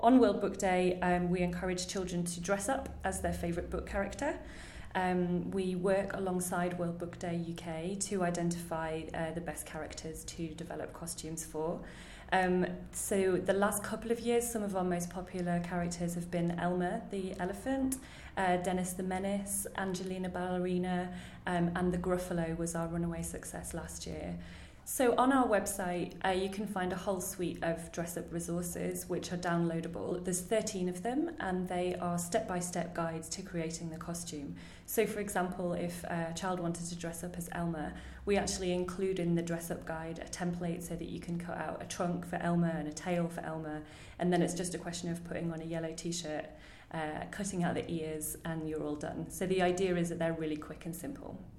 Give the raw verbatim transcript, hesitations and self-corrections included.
On World Book Day, um, we encourage children to dress up as their favourite book character. Um, we work alongside World Book Day U K to identify uh, the best characters to develop costumes for. Um, so the last couple of years, some of our most popular characters have been Elmer the elephant, uh, Dennis the Menace, Angelina Ballerina, um, and the Gruffalo was our runaway success last year. So on our website, uh, you can find a whole suite of dress-up resources which are downloadable. There's thirteen of them, and they are step-by-step guides to creating the costume. So, for example, if a child wanted to dress up as Elmer, we actually include in the dress-up guide a template so that you can cut out a trunk for Elmer and a tail for Elmer, and then it's just a question of putting on a yellow T-shirt, uh, cutting out the ears, and you're all done. So the idea is that they're really quick and simple.